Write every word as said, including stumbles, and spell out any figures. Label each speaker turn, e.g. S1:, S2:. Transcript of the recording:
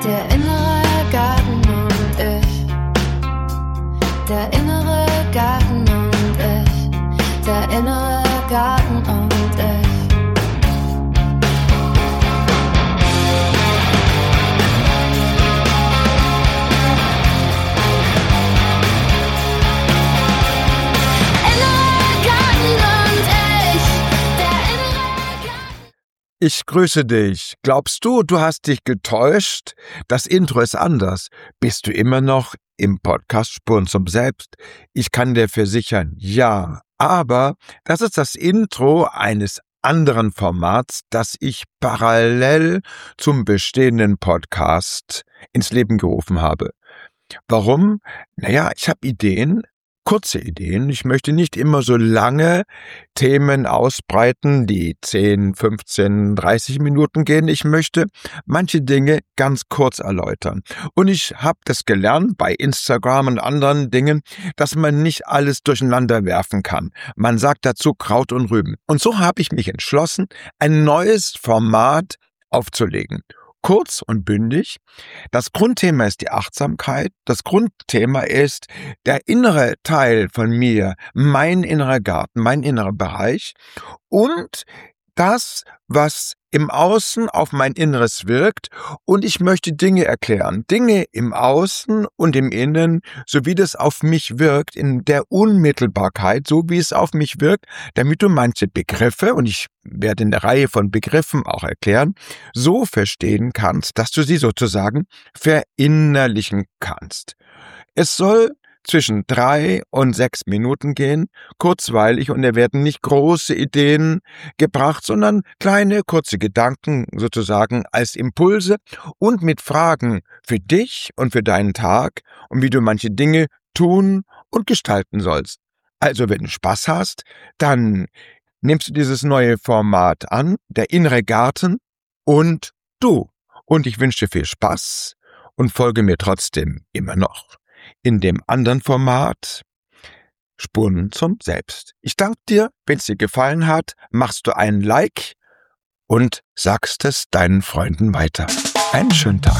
S1: Der innere Garten und ich. Der innere Garten und ich. Der innere Garten und ich.
S2: Ich grüße dich. Glaubst du, du hast dich getäuscht? Das Intro ist anders. Bist du immer noch im Podcast Spuren zum Selbst? Ich kann dir versichern, ja. Aber das ist das Intro eines anderen Formats, das ich parallel zum bestehenden Podcast ins Leben gerufen habe. Warum? Naja, ich habe Ideen. Kurze Ideen. Ich möchte nicht immer so lange Themen ausbreiten, die zehn, fünfzehn, dreißig Minuten gehen. Ich möchte manche Dinge ganz kurz erläutern. Und ich habe das gelernt bei Instagram und anderen Dingen, dass man nicht alles durcheinander werfen kann. Man sagt dazu Kraut und Rüben. Und so habe ich mich entschlossen, ein neues Format aufzulegen. Kurz und bündig. Das Grundthema ist die Achtsamkeit. Das Grundthema ist der innere Teil von mir, mein innerer Garten, mein innerer Bereich und das, was im Außen auf mein Inneres wirkt, und ich möchte Dinge erklären. Dinge im Außen und im Innen, so wie das auf mich wirkt, in der Unmittelbarkeit, so wie es auf mich wirkt, damit du manche Begriffe, und ich werde in der Reihe von Begriffen auch erklären, so verstehen kannst, dass du sie sozusagen verinnerlichen kannst. Es soll zwischen drei und sechs Minuten gehen, kurzweilig, und da werden nicht große Ideen gebracht, sondern kleine, kurze Gedanken sozusagen als Impulse und mit Fragen für dich und für deinen Tag und wie du manche Dinge tun und gestalten sollst. Also wenn du Spaß hast, dann nimmst du dieses neue Format an, der innere Garten und du. Und ich wünsche dir viel Spaß und folge mir trotzdem immer noch in dem anderen Format Spuren zum Selbst. Ich danke dir, wenn es dir gefallen hat, machst du einen Like und sagst es deinen Freunden weiter. Einen schönen Tag.